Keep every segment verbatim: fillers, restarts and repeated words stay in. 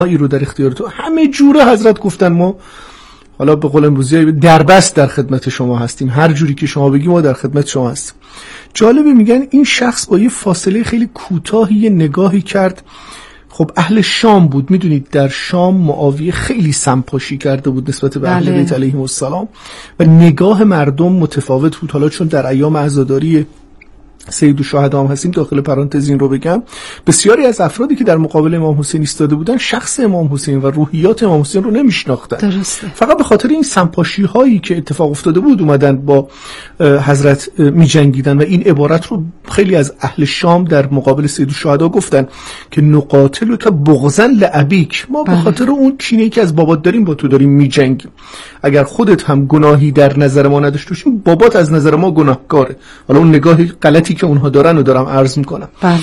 ای رو در اختیار تو. همه جوره حضرت گفتن ما حالا به قول امروزی دربست در خدمت شما هستیم، هر جوری که شما بگی ما در خدمت شما هستیم. جالبه میگن این شخص با یه فاصله خیلی کوتاهی یه نگاهی کرد. خب اهل شام بود، میدونید در شام معاویه خیلی سمپاشی کرده بود نسبت به اهل بیت علیهم السلام و نگاه مردم متفاوت بود. حالا چون در ایام عزاداری سید الشهدا هم هستیم، داخل پرانتز این رو بگم، بسیاری از افرادی که در مقابل امام حسین ایستاده بودن شخص امام حسین و روحیات امام حسین رو نمیشناختن. درسته. فقط به خاطر این سمپاشی هایی که اتفاق افتاده بود اومدن با حضرت میجنگیدن و این عبارت رو خیلی از اهل شام در مقابل سید الشهدا گفتن که نقاتل که بغضا لابیک، ما به خاطر اون کینه‌ای که از بابات داریم با تو داریم میجنگیم. اگر خودت هم گناهی در نظر ما نداشته باشی، بابات از نظر ما گناهکاره. حالا اون نگاه غلطی که اونها دارن و دارم عرض میکنم. بله.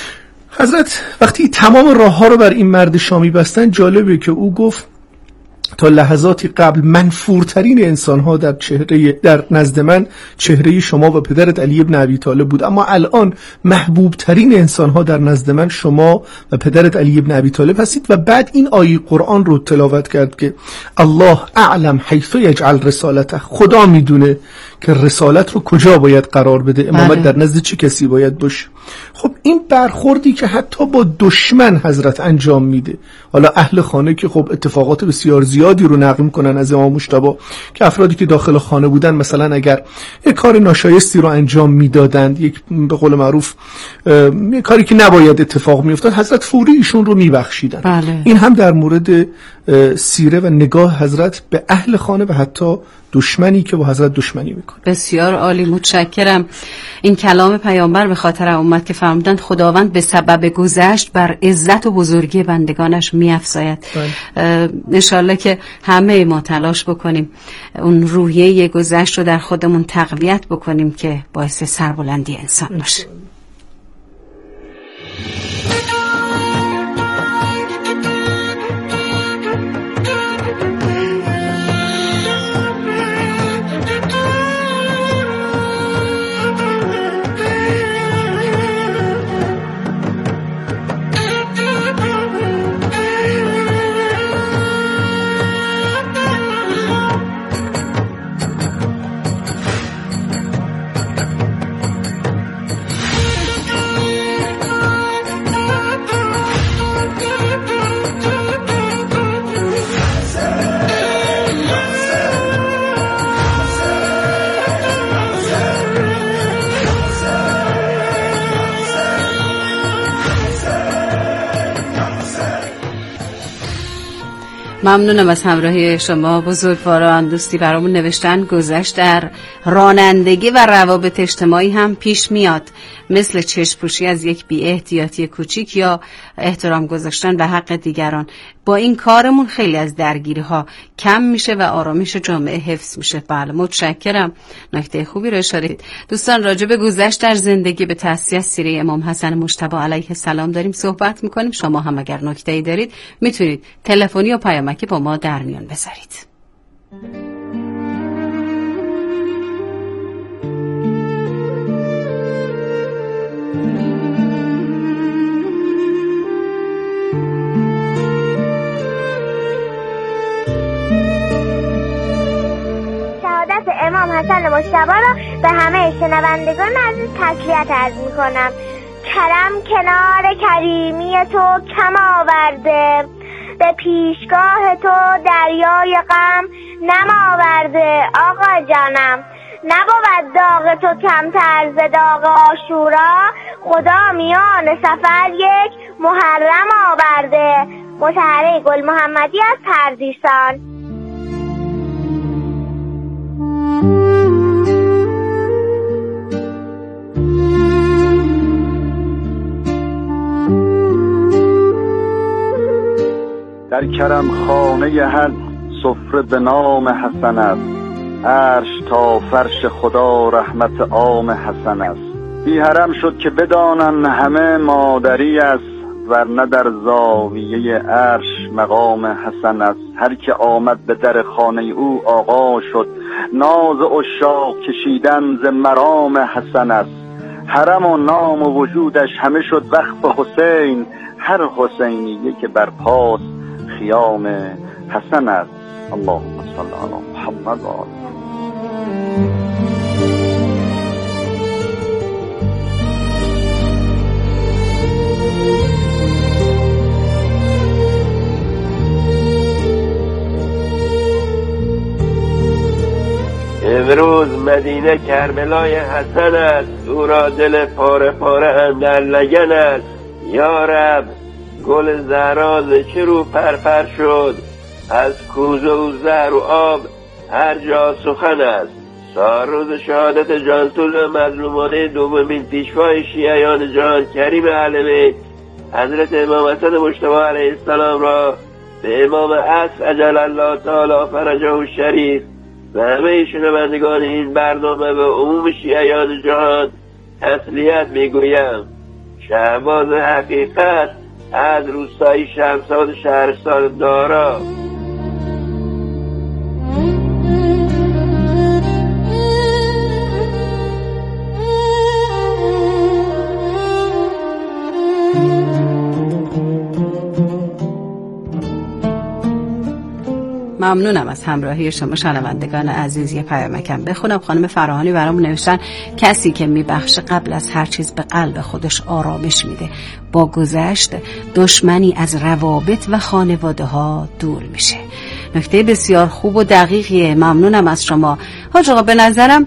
حضرت وقتی تمام راه ها رو بر این مرد شامی بستن، جالبه که او گفت تا لحظاتی قبل منفورترین انسان ها در چهره در نزد من چهره شما و پدرت علی ابن ابی طالب بود، اما الان محبوب ترین انسان ها در نزد من شما و پدرت علی ابن ابی طالب هستید. و بعد این آیه قرآن رو تلاوت کرد که الله اعلم حیث یجعل رسالته، خدا میدونه که رسالت رو کجا باید قرار بده، امامت در نزد چه کسی باید باشه. خب این برخوردی که حتی با دشمن حضرت انجام میده، حالا اهل خانه که خب اتفاقات بسیار زیادی رو نقل میکنن از امام مجتبی که افرادی که داخل خانه بودن مثلا اگر یک کار ناشایستی رو انجام میدادند، یک به قول معروف یک کاری که نباید اتفاق میافتاد، حضرت فوری ایشون رو میبخشیدن. بله. این هم در مورد سیره و نگاه حضرت به اهل خانه و حتی دشمنی که با حضرت دشمنی میکنه. بسیار عالی، متشکرم. این کلام پیامبر به خاطر امت که فرمودند خداوند به سبب گذشت بر عزت و بزرگی بندگانش میافزاید. انشالله که همه ما تلاش بکنیم اون روحیه گذشت رو در خودمون تقویت بکنیم که باعث سربلندی انسان باشه. ممنونم از همراهی شما بزرگواران. دوستی برامون نوشتن گذشت در رانندگی و روابط اجتماعی هم پیش میاد، مثل چشم‌پوشی از یک بی احتیاطی کوچیک یا احترام گذاشتن به حق دیگران. با این کارمون خیلی از درگیری ها کم میشه و آرامش جامعه حفظ میشه. بله متشکرم، نکته خوبی رو اشاره کردید. دوستان راجع به گذشت در زندگی به توصیه از سیره امام حسن مجتبی علیه السلام داریم صحبت میکنیم. شما هم اگر نکته‌ای دارید میتونید تلفنی یا پیامکی با ما در میان بذارید. امام حسن مجتبی را به همه شنوندگان عزیز تسلیت عرض میکنم. کرم کنار کریمی تو کم آورده، به پیشگاه تو دریای غم نم آورده. آقا جانم نبود داغ تو کمتر ز داغ عاشورا، خدا میان سفر یک محرم آورده. مطهره گل محمدی از پردیسان. در کرم خانه هر سفره به نام حسن است، عرش تا فرش خدا رحمت عام حسن است. بی حرم شد که بدانن همه مادری است، ورنه در زاویه عرش مقام حسن است. هر که آمد به در خانه او آقا شد، ناز عشاق کشیدن ز مرام حسن است. حرم و نام و وجودش همه شد وقف حسین، هر حسینیه که بر پاس خیام حسن است. اللهم صل علی محمد و آل امروز مدینه کربلای حسن است، او را دل پاره پاره اندر لگن است. یا رب گل زهرا ز چه رو پرپر شد، از کوزه و زهر و آب هر جا سخن است. سال روز شهادت جانسوز مظلومانه دومین پیشوای شیعیان جهان کریم اهل بیت حضرت امام حسن مجتبی علیه السلام را به امام عصر عجل الله تعالی فرجه الشریف و همه شنوندگان این برنامه و عموم شیعیان جهان تسلیت میگویم. شهباز حقیقت از روستای شمساد شهرستان دارا. ممنونم از همراهی شما شنوندگان عزیز. یه پیامکم بخونم. خانم فراهانی برامون نوشتن کسی که میبخشه قبل از هر چیز به قلب خودش آرامش میده. با گذشت دشمنی از روابط و خانواده ها دور میشه. نکته بسیار خوب و دقیقیه. ممنونم از شما حاج آقا. به نظرم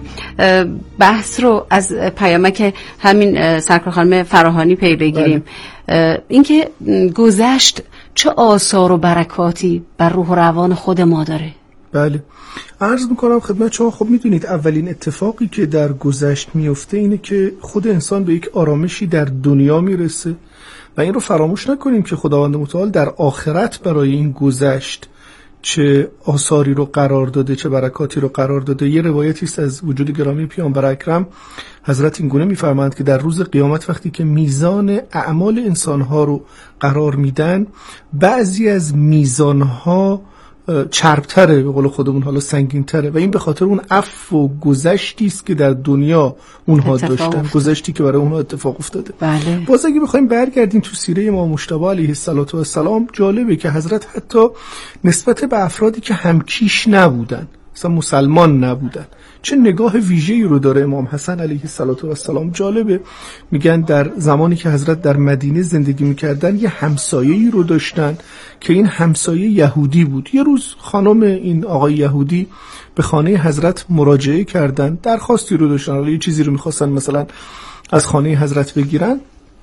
بحث رو از پیامک همین سرکار خانم فراهانی پی بگیریم. اینکه گذشت چه آثار و برکاتی بر روح و روان خود ما داره. بله عرض میکنم خدمت شما. خب میدونید اولین اتفاقی که در گذشت میفته اینه که خود انسان به یک آرامشی در دنیا میرسه و این رو فراموش نکنیم که خداوند متعال در آخرت برای این گذشت چه آثاری رو قرار داده، چه برکاتی رو قرار داده. یه روایتی است از وجود گرامی پیامبر اکرم حضرت این گونه میفرمایند که در روز قیامت وقتی که میزان اعمال انسانها رو قرار میدن، بعضی از میزانها چربتره، به قول خودمون حالا سنگینتره، و این به خاطر اون عفو و گذشتی است که در دنیا اونها داشتن افتاد. گذشتی که برای اونها اتفاق افتاده. بله. باز اگه بخوایم برگردیم تو سیره امام مجتبی علیه السلام، جالبه که حضرت حتی نسبت به افرادی که همکیش نبودن، مثلا مسلمان نبودن، چه نگاه ویژه‌ای رو داره امام حسن علیه السلام. جالبه میگن در زمانی که حضرت در مدینه زندگی میکردن یه همسایه‌ای رو داشتن که این همسایه یهودی بود. یه روز خانم این آقای یهودی به خانه حضرت مراجعه کردن، درخواستی رو داشتن، حالا یه چیزی رو میخواستن مثلا از خانه حضرت بگیرن.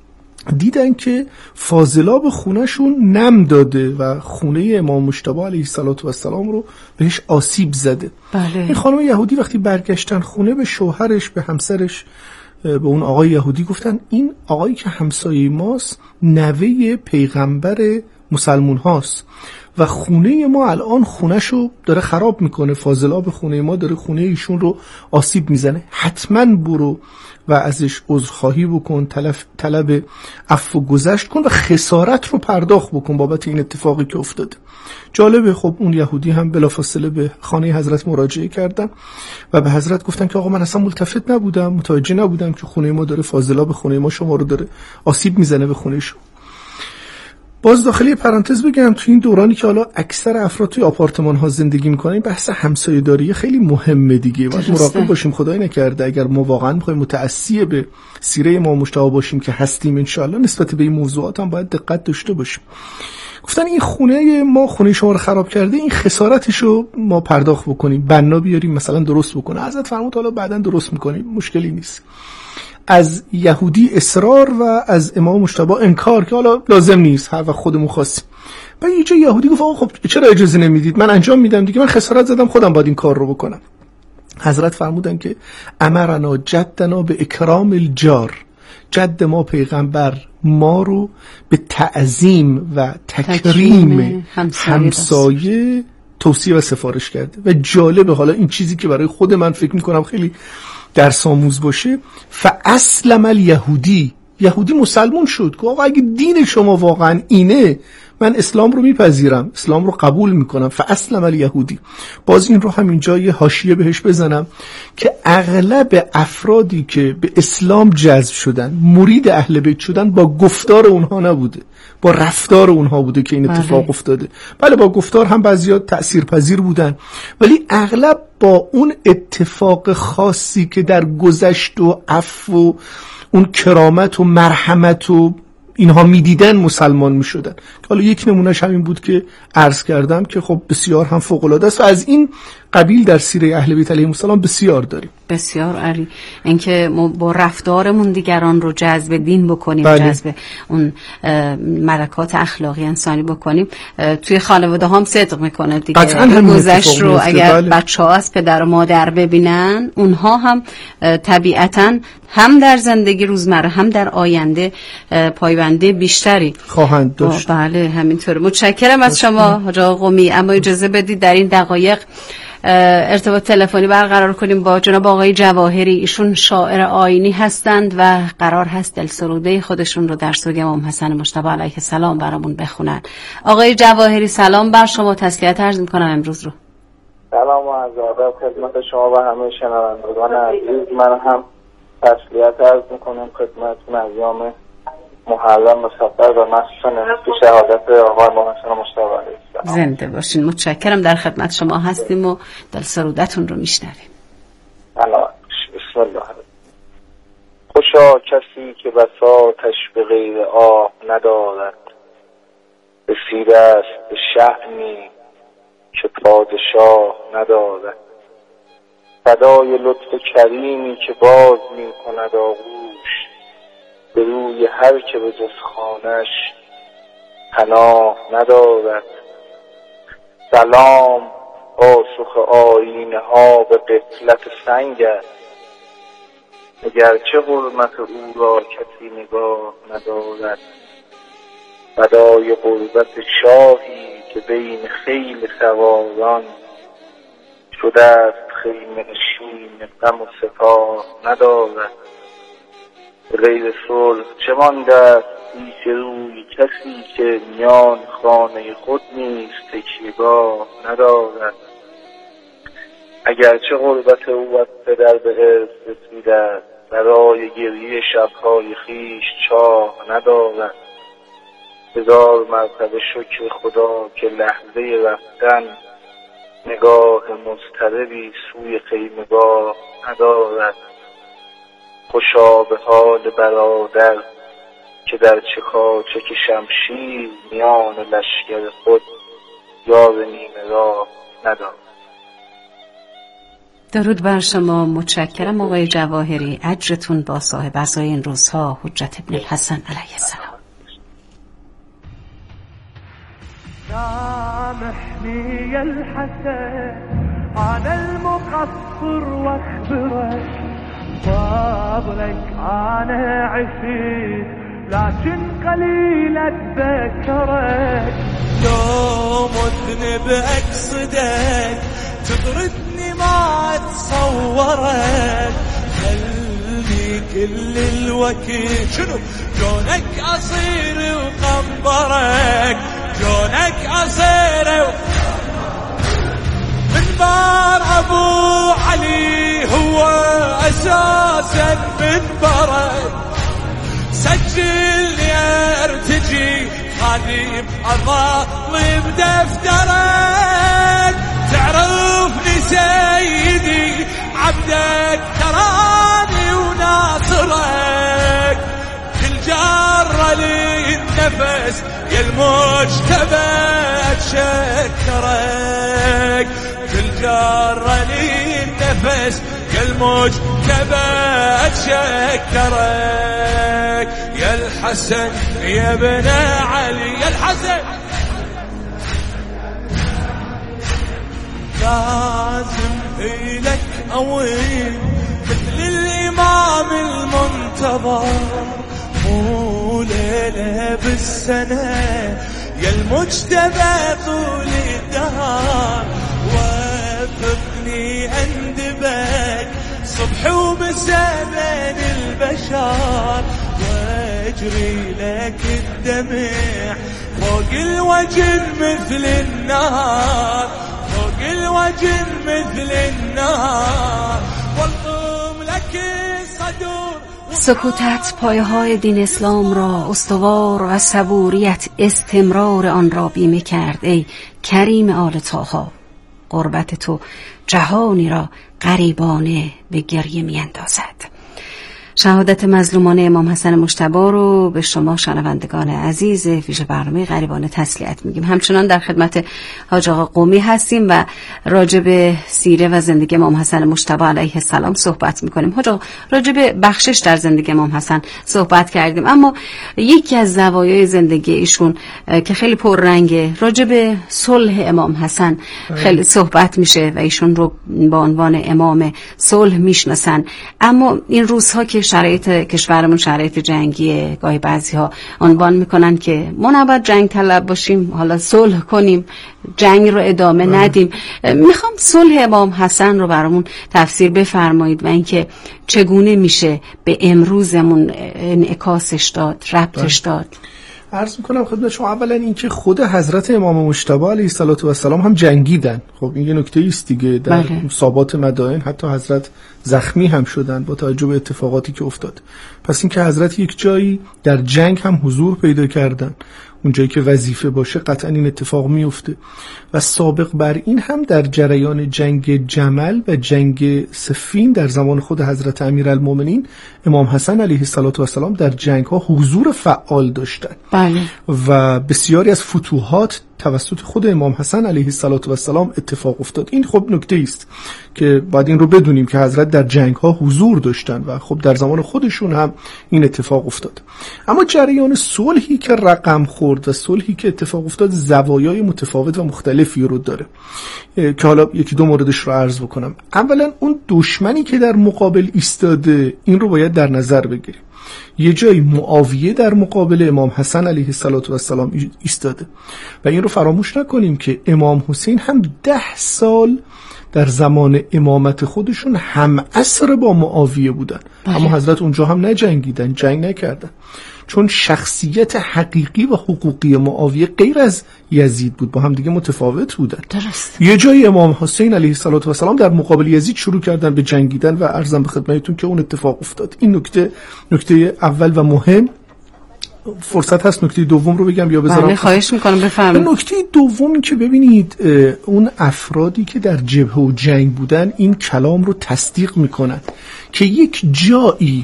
دیدن که فاضلاب خونهشون نم داده و خونه امام مجتبی علیه السلام رو بهش آسیب زده. بله. این خانم یهودی وقتی برگشتن خونه به شوهرش، به همسرش، به اون آقای یهودی گفتن این آقایی که همسایه ماست نوه پیغمبر مسلمون هاست و خونه ما الان خونهشو داره خراب میکنه، فاضلاب خونه ما داره خونه ایشون رو آسیب میزنه، حتما برو و ازش عذرخواهی بکن، طلب طلب عفو و گذشت کن و خسارت رو پرداخت بکن بابت این اتفاقی که افتاده. جالبه. خب اون یهودی هم بلافاصله به خانه حضرت مراجعه کردن و به حضرت گفتن که آقا من اصلا ملتفت نبودم، متوجه نبودم که خونه ما داره فاضلاب خونه ما شما رو داره آسیب میزنه به خونه شما. باز داخلی پرانتز بگم تو این دورانی که حالا اکثر افراد توی آپارتمان ها زندگی میکنن، این بحث همسایه‌داری خیلی مهمه دیگه. باید مراقب باشیم خدای نکرده اگر ما واقعا می‌خوایم متأسی به سیره امام مجتبی باشیم که هستیم ان شاء الله، نسبت به این موضوعات هم باید دقت داشته باشیم. گفتن این خونه ما خونه شما رو خراب کرده، این خسارتشو ما پرداخت بکنیم، بنا بیاریم مثلا درست بکنه. حضرت فرمود حالا بعداً درست میکنیم، مشکلی نیست. از یهودی اصرار و از امام مجتبی انکار که حالا لازم نیست، هر وقت خودمون خواستیم. بعد یه جا یهودی گفت آقا خب چرا اجازه نمیدید؟ من انجام میدم دیگه، من خسارت زدم، خودم باید این کار رو بکنم. حضرت فرمودن که امرنا جدنا به اکرام الجار، جد ما پیغمبر ما رو به تعظیم و تکریم همسایه, همسایه توصیه و سفارش کرده. و جالبه، حالا این چیزی که برای خود من فکر میکنم خیلی درس آموز باشه، فاسلم الیهودی، یهودی مسلمون شد که آقا اگه دین شما واقعا اینه من اسلام رو میپذیرم، اسلام رو قبول میکنم. فاسلم الیهودی. باز این رو هم اینجا یه حاشیه بهش بزنم که اغلب افرادی که به اسلام جذب شدن، مرید اهل بیت شدن، با گفتار اونها نبوده، با رفتار اونها بوده که این اتفاق افتاده. بله با گفتار هم بعضیا تأثیرپذیر بودن، ولی اغلب با اون اتفاق خاصی که در گذشت و عفو و اون کرامت و مرحمت و اینها میدیدن مسلمان میشدن. حالا یک نمونهش همین بود که عرض کردم که خب بسیار هم فوق العاده است و از این قبیل در سیره اهل بیت علیهم السلام بسیار داریم. بسیار عالی. اینکه ما با رفتارمون دیگران رو جذب دین بکنیم، بله. جذب اون ملکات اخلاقی انسانی بکنیم. توی خانواده هم صدق میکنه دیگه. گذشت رو اگر بله. بچه ها از پدر و مادر ببینن، اونها هم طبیعتاً هم در زندگی روزمره هم در آینده پایبندی بیشتری خواهند داشت. بله همینطوره. متشکرم از شما حاج آقا قمی. اما اجازه بدید در این دقایق ارتباط تلفنی برقرار کنیم با جناب آقای جواهری. ایشون شاعر آیینی هستند و قرار هست دلسروده خودشون رو در سوگ امام حسن مجتبی علیه السلام برامون بخونن. آقای جواهری سلام بر شما، تسلیت عرض میکنم امروز رو. سلام و عرض ادب خدمت شما و همه شنوندگان عزیز. من هم تسلیت عرض میکنم خدمت ایام محرم و سفر و مخصوصا شهادت آقای امام حسن مجتبی علیه السلام. زنده باشین. متشکرم، در خدمت شما هستیم و دلسرودتون رو میشنویم. بسم الله. خوشا کسی که بساطش به غیر آه ندارد، رسیده است به شأنی که پادشاه ندارد. فدای لطف کریمی که باز می کند آغوش، به روی هر که به جز خانش پناه ندارد. سلام پاسخ آیینه ها به غفلت سنگ است، اگرچه حرمت او را کسی نگاه ندارد. فدای غربت شاهی که بین خیل سواران، شده است خیمه نشین غم و سپاه ندارد. غیر صلح چه مانده است پیش روی کسی که میان خانه خود نیز تکیه‌گاه ندارد. اگرچه غربت او از پدر به ارث رسیده است، برای گریه شب‌های خویش چاه ندارد. هزار مرتبه شکر خدا که لحظه رفتن نگاه مضطربی سوی خیمه‌گاه ندارد. خوشا به حال برادر که در چکاچک شمشیر میان لشکر خود یار نیمه راه ندارد. درود بر شما. متشکرم آقای جواهری. اجرتون با صاحب عزای این روزها حجت ابن الحسن علیه السلام. سامحني يا الحسن أنا المقصر واخبرك، فضلك أنا عشيت لكن قليل أتذكرك. لو مذنب أقصدك تطردني ما أتصورك، خلي كل الوقت شنو جونك أصير وقنبرك، جونك أصير من بار أبو علي هو أساسا من برد. سجل يا ارتجي خادم أظلم دفترك، تعرفني سيدي عبدك تراني وناصرك. كل جارة لي النفس يا المجتبى أتشكرك، كل جارة لي النفس يا المجتبى أتشكرك. يا الحسن يا ابن علي يا الحسن، لازم إلك أوين مثل الإمام المنتظر، مو ليلة بالسنة يا المجتبى طول الدهر. وافقني أندبك صبح ومساء بين البشر، واجري لك الدمع فوق الوجه مثل النار، فوق الوجه مثل النار. والقم لك الصدور. سکوتت پایه های دین اسلام را استوار و صبوریت استمرار آن را بیمه کرد. ای کریم آل طاها، قربت تو جهانی را غریبانه به گریه می اندازد. شهادت مظلومانه امام حسن مجتبی رو به شما شنوندگان عزیز ویژه برنامه غریبانه تسلیت میگیم. همچنان در خدمت حاج آقا قمی هستیم و راجع به سیره و زندگی امام حسن مجتبی علیه السلام صحبت میکنیم. حاج آقا راجع به بخشش در زندگی امام حسن صحبت کردیم، اما یکی از زوایای زندگی ایشون که خیلی پررنگه، راجع به صلح امام حسن خیلی صحبت میشه و ایشون رو با عنوان امام صلح میشناسن. اما این روزها که شرایط کشورمون شرایط جنگیه، گاهی بعضی ها عنوان میکنن که ما نباید جنگ طلب باشیم، حالا صلح کنیم، جنگ رو ادامه اه. ندیم. میخوام صلح امام حسن رو برامون تفسیر بفرمایید و اینکه چگونه میشه به امروزمون انعکاسش داد، ربطش داد. عرض میکنم خدمت شما اولا اینکه خود حضرت امام مجتبی علیه السلام هم جنگیدن. خب این یه نکته است دیگه، در بله. ثابات مدائن حتی حضرت زخمی هم شدن با توجه به اتفاقاتی که افتاد. پس اینکه حضرت یک جایی در جنگ هم حضور پیدا کردن، اون جایی که وظیفه باشه قطعا این اتفاق میفته. و سابق بر این هم در جریان جنگ جمل و جنگ صفین در زمان خود حضرت امیرالمومنین امام حسن علیه السلام در جنگ ها حضور فعال داشتن. بله. و بسیاری از فتوحات توسط خود امام حسن علیه السلام اتفاق افتاد. این خب نکته است که باید این رو بدونیم که حضرت در جنگ ها حضور داشتن و خب در زمان خودشون هم این اتفاق افتاد. اما جریان صلحی که رقم خورد و صلحی که اتفاق افتاد زوایای متفاوت و مختلفی رو داره که حالا یکی دو موردش رو عرض بکنم. اولا اون دشمنی که در مقابل ایستاده این رو باید در نظر بگیریم. یه جایی معاویه در مقابل امام حسن علیه السلام ایستاده و این رو فراموش نکنیم که امام حسین هم ده سال در زمان امامت خودشون هم عصر با معاویه بودن. بله. اما حضرت اونجا هم نجنگیدن، جنگ نکردن، چون شخصیت حقیقی و حقوقی معاویه غیر از یزید بود، با هم دیگه متفاوت بودن. درست. یه جایی امام حسین علیه السلام در مقابل یزید شروع کردن به جنگیدن و عرضم به خدمتتون که اون اتفاق افتاد. این نکته نکته اول و مهم. فرصت هست نکته دوم رو بگم یا بذارم؟ بله خواهش میکنم بفرمایید. نکته دومی که ببینید اون افرادی که در جبهه و جنگ بودن این کلام رو تصدیق میکنن که یک جایی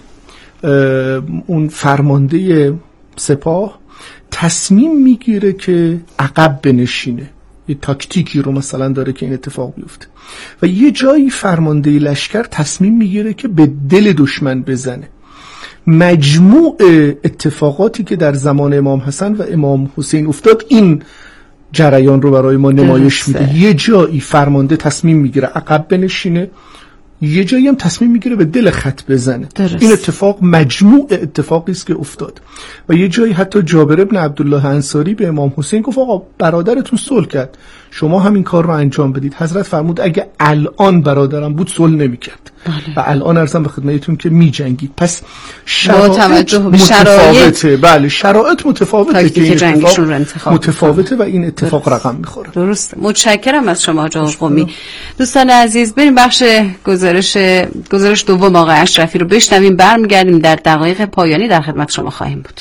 اون فرمانده سپاه تصمیم میگیره که عقب بنشینه، یه تاکتیکی رو مثلا داره که این اتفاق بیفته، و یه جایی فرمانده لشکر تصمیم میگیره که به دل دشمن بزنه. مجموع اتفاقاتی که در زمان امام حسن و امام حسین افتاد این جریان رو برای ما نمایش میده. یه جایی فرمانده تصمیم میگیره عقب بنشینه، یه جایی هم تصمیم میگیره به دل خط بزنه. درست. این اتفاق مجموع اتفاقی است که افتاد. و یه جایی حتی جابر ابن عبدالله انصاری به امام حسین گفت آقا برادرتون صلح کرد، شما همین کار رو انجام بدید. حضرت فرمود اگه الان برادرم بود صلح نمیکرد. بله. و الان عرضم به خدمتتون که میجنگید. پس شرایط متفاوته. بله شرایط متفاوته که جنگشون رو انتخاب متفاوته و این اتفاق درست. رقم میخوره. درست. متشکرم از شما جناب قمی. دوستان عزیز بریم بخش گزارش گزارش دوم آقای اشرفی رو بشنویم، برمیگردیم در دقایق پایانی در خدمت شما خواهیم بود.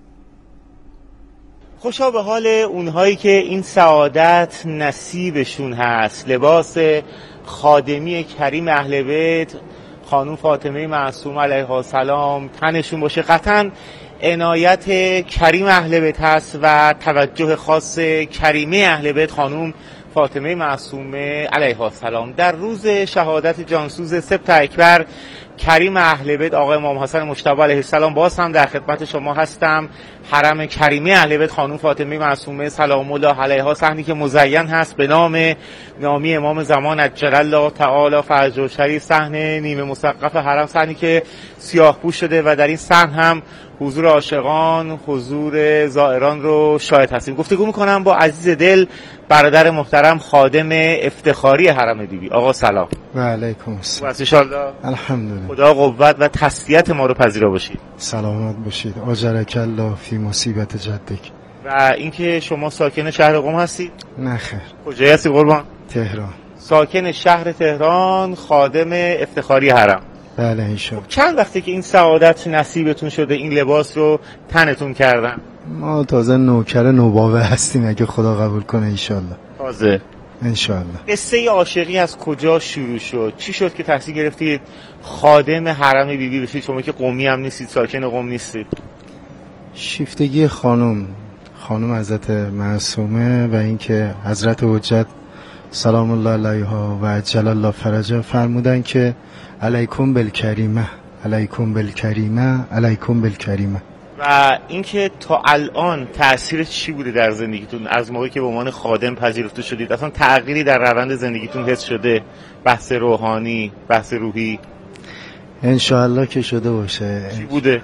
خوشا به حال اونهایی که این سعادت نصیبشون هست، لباس خادمی کریم اهل بیت خانم فاطمه معصومه علیها السلام تنشون باشه. قطعا عنایت کریم اهل بیت هست و توجه خاص کریمه اهل بیت خانم فاطمه معصومه علیها السلام. در روز شهادت جانسوز سبت اکبر کریم اهل بیت آقای امام حسن مجتبی علیه السلام باز هم در خدمت شما هستم. حرم کریمه اهل بیت خانم فاطمه معصومه سلام الله علیها، صحنی که مزین هست به نام نامی امام زمان عجل الله تعالی فرجه الشریف، صحن نیمه مسقف حرم، صحنی که سیاه پوش شده و در این صحن هم حضور عاشقان، حضور زائران رو شاهد هستیم. گفتگو میکنم با عزیز دل برادر محترم خادم افتخاری حرم بیبی. آقا سلام. و علیکم السلام. ان شاء الله الحمدلله خدا قوت و تسلیت ما رو پذیرا باشید. سلامت باشید. اجرک الله فی مصیبت جدک. و اینکه شما ساکن شهر قم هستید؟ نه خیر. کجایی هستی قربان؟ تهران. ساکن شهر تهران، خادم افتخاری حرم. بله انشالله. چند وقته که این سعادت نصیبتون شده، این لباس رو تنتون کردن؟ ما تازه نوکر نوباوه هستیم اگه خدا قبول کنه انشالله. تازه انشالله. قصه عاشقی از کجا شروع شد؟ چی شد که تصمیم گرفتید خادم حرم بیبی بی بشید؟ شما که قمی هم نیستید، ساکن قم نیستید. شیفتگی خانم خانم حضرت معصومه و اینکه حضرت حجت سلام الله علیها و عجل الله فرجها فرمودن که علیکم بالکریمه علیکم بالکریمه علیکم بالکریمه. و اینکه تا الان تأثیرش چی بوده در زندگیتون از موقعی که به عنوان خادم پذیرفته شدید؟ اصلا تغییری در روند زندگیتون حس شده؟ بحث روحانی، بحث روحی؟ انشاءالله که شده باشه. چی بوده؟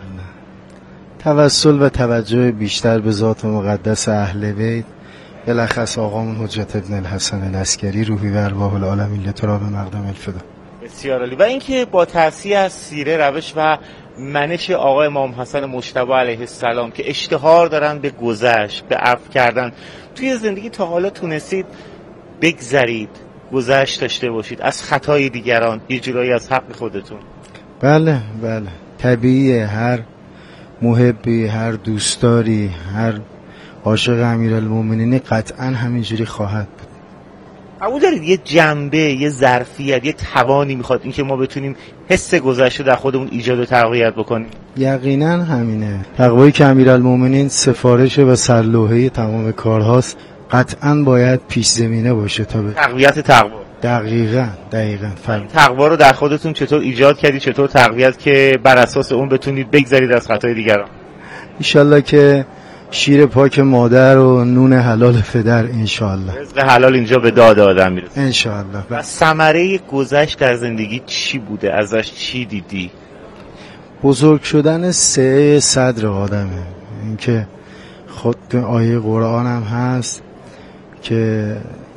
توسل و توجه بیشتر به ذات مقدس اهل بیت، بلخص آقامون حجت ابن الحسن العسکری روحی و ارواح العالمین لتراب مقدم الفدا. بسیار عالی. و اینکه با تأثیر از سیره، روش و منش آقای امام حسن مجتبی علیه السلام که اشتهار دارن به گذشت، به عفو کردن، توی زندگی تا حالا تونستید بگذرید، گذشت داشته باشید از خطای دیگران، یه جورایی از حق خودتون؟ بله بله، طبیعیه. هر محبی، هر دوستداری، هر عاشق امیرالمومنینی قطعا همینجوری خواهد بود. قبول دارید یه جنبه، یه ظرفیت، یه توانی میخواد این که ما بتونیم حس گذشته در خودمون ایجاد و تقویت بکنیم؟ یقینا همینه. تقوایی که امیرالمومنین سفارش و سرلوحه تمام کارهاست، قطعا باید پیش زمینه باشه تا به تقویت تقوا. دقیقاً دقیقاً. فرم. تقوا رو در خودتون چطور ایجاد کردید، چطور تقویت که بر اساس اون بتونید بگذرید از خطای دیگران؟ انشالله که شیر پاک مادر و نون حلال پدر، انشالله رزق حلال اینجا به داد آدم میرسه انشالله. و ثمره گذشت در زندگی چی بوده؟ ازش چی دیدی؟ بزرگ شدن سعه صدر آدمه. اینکه خود آیه قرآن هم هست که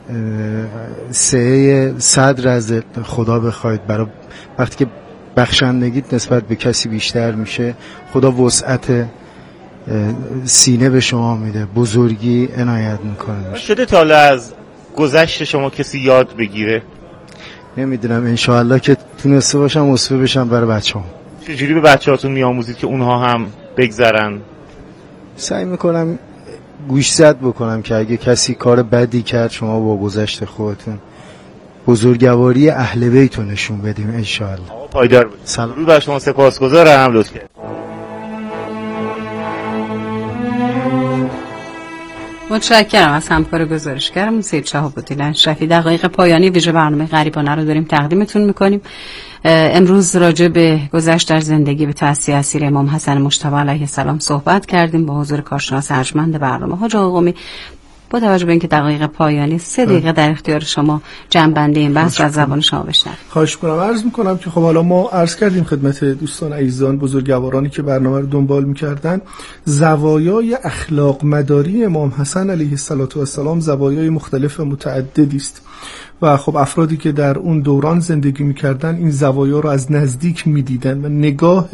سعه صدر از خدا بخواید، برای وقتی که بخشندگیت نسبت به کسی بیشتر میشه، خدا وسعت سینه به شما میده، بزرگی عنایت میکنه. شده تا حالا از گذشت شما کسی یاد بگیره؟ نمیدونم، انشاءالله که تونسته باشم اسوه بشم برای بچه‌ام. چجوری به بچه‌هاتون میآموزید که اونها هم بگذرن؟ سعی میکنم گوشزد بکنم که اگه کسی کار بدی کرد شما با گذشت خودتون بزرگواری اهل بیت رو نشون بدیم انشاءالله. پایدار بود. سلام بر شما، سپاسگزارم. لطف کرد. متشکرم از همکار گزارشگرمون سید شهاب‌الدین اشرفی. دقایق پایانی ویژه برنامه غریبانه رو داریم تقدیمتون میکنیم. امروز راجع به گذشت در زندگی به تأثیر اسیر امام حسن مجتبی علیه السلام صحبت کردیم با حضور کارشناس ارجمند برنامه حاج آقامی. با توجه به اینکه دقایق پایانی سه دقیقه در اختیار شما جنبنده این بحث از زبان شما بشنویم. خواهش می‌کنم. عرض می‌کنم که خب حالا ما عرض کردیم خدمت دوستان عزیزان بزرگوارانی که برنامه رو دنبال می‌کردن، زوایای اخلاق مداری امام حسن علیه السلام زوایای مختلف و متعددی است و خب افرادی که در اون دوران زندگی می‌کردن این زوایا رو از نزدیک می‌دیدن و نگاه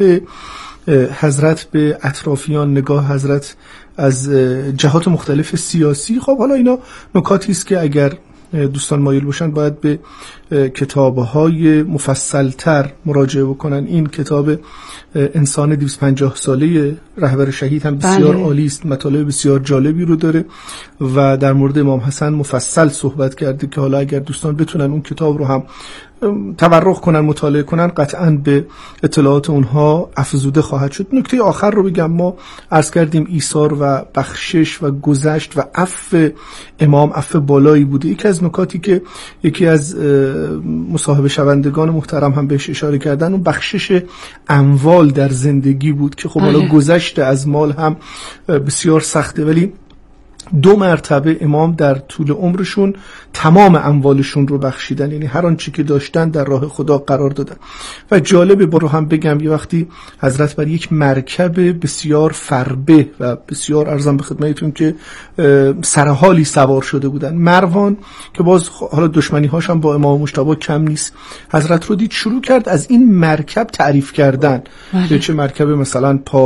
حضرت به اطرافیان، نگاه حضرت از جهات مختلف سیاسی، خب حالا اینا نکاتی است که اگر دوستان مایل باشن باید به کتاب‌های مفصل‌تر مراجعه بکنن. این کتاب انسان دویست و پنجاه ساله رهبر شهید هم بسیار عالی است، مطالب بسیار جالبی رو داره و در مورد امام حسن مفصل صحبت کرده که حالا اگر دوستان بتونن اون کتاب رو هم تورق کنن، مطالعه کنن، قطعاً به اطلاعات اونها افزوده خواهد شد. نکته آخر رو بگم، ما عرض کردیم ایثار و بخشش و گذشت و عفو امام عفو بالایی بوده. یکی از نکاتی که یکی از مصاحبه شوندگان محترم هم بهش اشاره کردن اون بخشش اموال در زندگی بود که خب حالا گذشت از مال هم بسیار سخته، ولی دو مرتبه امام در طول عمرشون تمام اموالشون رو بخشیدن، یعنی هر آنچه که داشتن در راه خدا قرار دادن. و جالبه برو هم بگم، یه وقتی حضرت بر یک مرکب بسیار فربه و بسیار ارزم به خدمتتون که سرحالی سوار شده بودن، مروان که باز حالا دشمنی هاش هم با امام مجتبی کم نیست، حضرت رو دید شروع کرد از این مرکب تعریف کردن. چه مرکب مثلا پا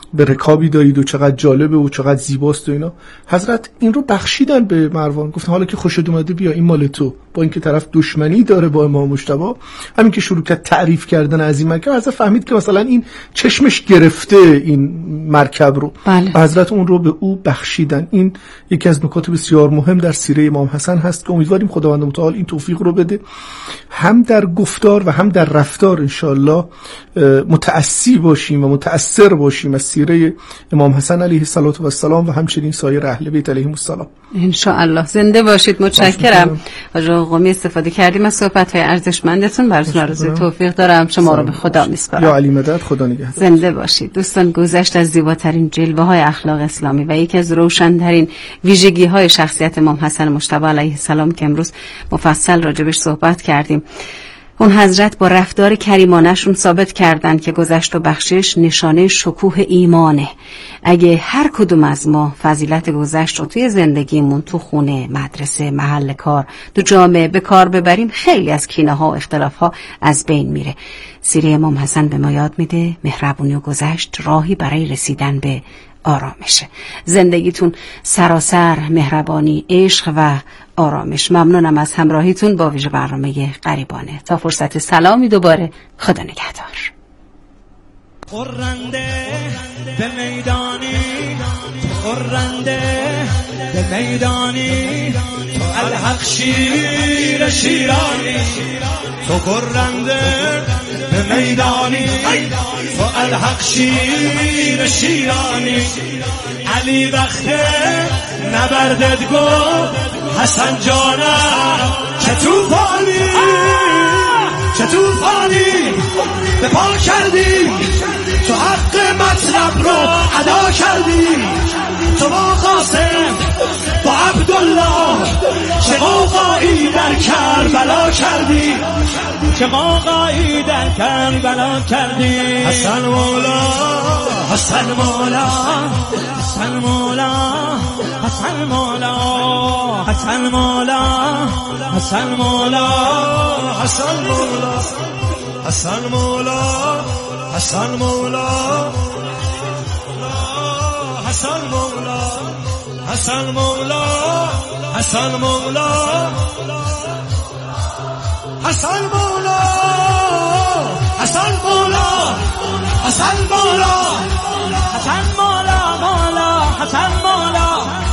به رکابی دارید و چقدر جالبه و چقدر زیباست و اینا. حضرت این رو بخشیدن به مروان، گفتن حالا که خوشت اومده بیا این مال تو. با اینکه طرف دشمنی داره با امام مجتبی، همین که شروع کرد تعریف کردن از این مرکب، حضرت فهمید که مثلا این چشمش گرفته این مرکب رو. بله. حضرت اون رو به او بخشیدن. این یکی از نکات بسیار مهم در سیره امام حسن هست که امیدواریم خداوند متعال این توفیق رو بده، هم در گفتار و هم در رفتار انشالله متأثی باشیم و متأثر باشیم از سیره امام حسن علیه السلام و همچنین سایر اهل بیت علیهم السلام انشاءالله. زنده باشید. متشکرم. حاج آقا قمی استفاده کردیم از صحبت‌های ارزشمندتون. براتون آرزوی توفیق دارم. شما رو به خدا میسپارم. یا علی مدد. خدا نگهدار. زنده باشید. دوستان، گذشت از زیباترین جلوه‌های اخلاق اسلامی و یکی از روشن‌ترین ویژگی‌های شخصیت امام حسن مجتبی علیه السلام که امروز مفصل راجبش صحبت کردیم، اون حضرت با رفتار کریمانه‌شون ثابت کردن که گذشت و بخشش نشانه شکوه ایمانه. اگه هر کدوم از ما فضیلت گذشت رو توی زندگیمون، تو خونه، مدرسه، محل کار، تو جامعه به کار ببریم، خیلی از کینه‌ها و اختلاف‌ها از بین میره. سیره امام حسن به ما یاد میده مهربونی و گذشت راهی برای رسیدن به آرامشه. زندگیتون سراسر مهربانی، عشق و آرامش. ممنونم از همراهیتون با ویژه برنامه غریبانه. تا فرصت سلامی دوباره. خدا نگهدار. خرنده به میدانی، خرنده به میدانی، تو الحق شیر شیرانی، تو خرنده به میدانی، تو الحق شیر شیرانی. علی وقته نبردت گفت حسن جانم چه توفانی، چه توفانی به پا کردی، تو حق مطلب رو ادا کردی، تو با قاسم با عبدالله چه قوقایی در کربلا کردی، چه قوقایی در کربلا کردی. حسن مولا، حسن مولا، حسن مولا، حسن مولا، حسن مولا، حسن مولا، حسن مولا، حسن مولا، حسن مولا، حسن مولا، حسن مولا، حسن مولا، حسن مولا، حسن مولا، حسن مولا، حسن مولا، مولا، حسن مولا.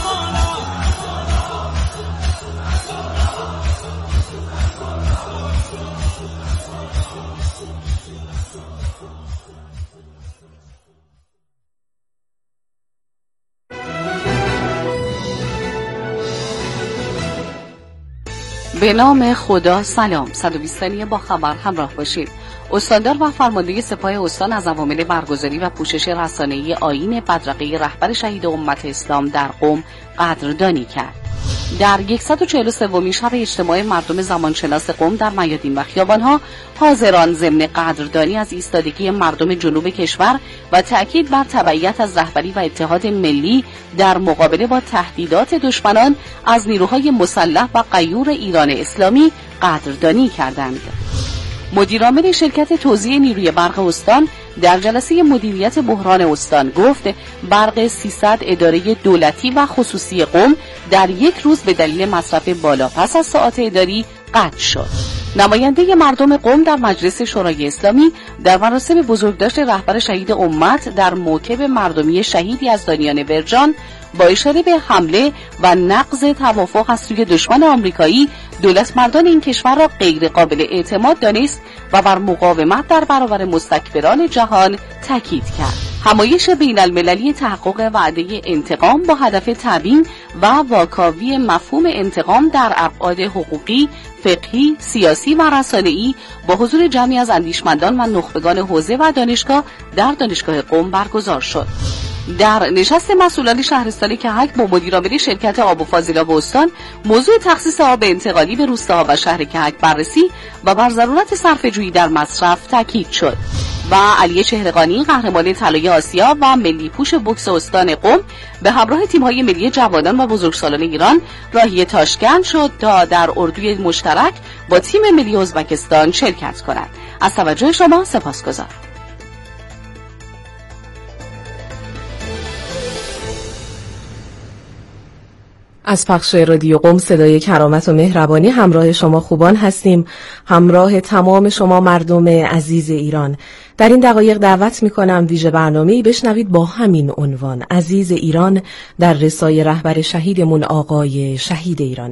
به نام خدا. سلام. صد و بیست ثانیه با خبر همراه باشید. استاندار و فرمانده سپاه استان از عوامل برگزاری و پوشش رسانه‌ای آیین بدرقه رهبر شهید امت اسلام در قم قدردانی کرد. در صد و چهل و سومین شب اجتماع مردم زمانشناس قم در میادین و خیابان‌ها، حاضران ضمن قدردانی از ایستادگی مردم جنوب کشور و تأکید بر تبعیت از رهبری و اتحاد ملی در مقابله با تهدیدات دشمنان از نیروهای مسلح و غیور ایران اسلامی قدردانی کردند. مدیرعامل شرکت توزیع نیروی برق استان در جلسه مدیریت بحران استان گفت برق سیصد اداره دولتی و خصوصی قم در یک روز به دلیل مصرف بالا پس از ساعات اداری قطع شد. نماینده مردم قم در مجلس شورای اسلامی در مراسم بزرگداشت رهبر شهید امت در موکب مردمی شهید یزدانیان برجان با اشاره به حمله و نقض توافق از سوی دشمن آمریکایی، دولت مردان این کشور را غیر قابل اعتماد دانست و بر مقاومت در برابر مستکبران جهان تاکید کرد. همایش بین المللی تحقق وعده انتقام با هدف تبیین و واکاوی مفهوم انتقام در ابعاد حقوقی، فقهی، سیاسی و رسانه‌ای با حضور جمعی از اندیشمندان و نخبگان حوزه و دانشگاه در دانشگاه قم برگزار شد. در نشست مسئولان شهرستان کهک با مدیرعامل شرکت آب و فاضلاب استان موضوع تخصیص آب انتقالی به روستاها و شهر کهک بررسی و بر ضرورت صرفه‌جویی در مصرف تاکید شد و علی چهره‌قانی قهرمان طلای آسیا و ملی پوش بوکس استان قم به همراه تیم‌های ملی جوانان و بزرگسالان ایران راهی تاشکند شد تا در اردوی مشترک با تیم ملی ازبکستان شرکت کند. از توجه شما سپاسگزارم. از پخش رادیو قم صدای کرامت و مهربانی همراه شما خوبان هستیم، همراه تمام شما مردم عزیز ایران. در این دقایق دعوت میکنم ویژه برنامه‌ای بشنوید با همین عنوان، عزیز ایران، در رسای رهبر شهیدمون آقای شهید ایران.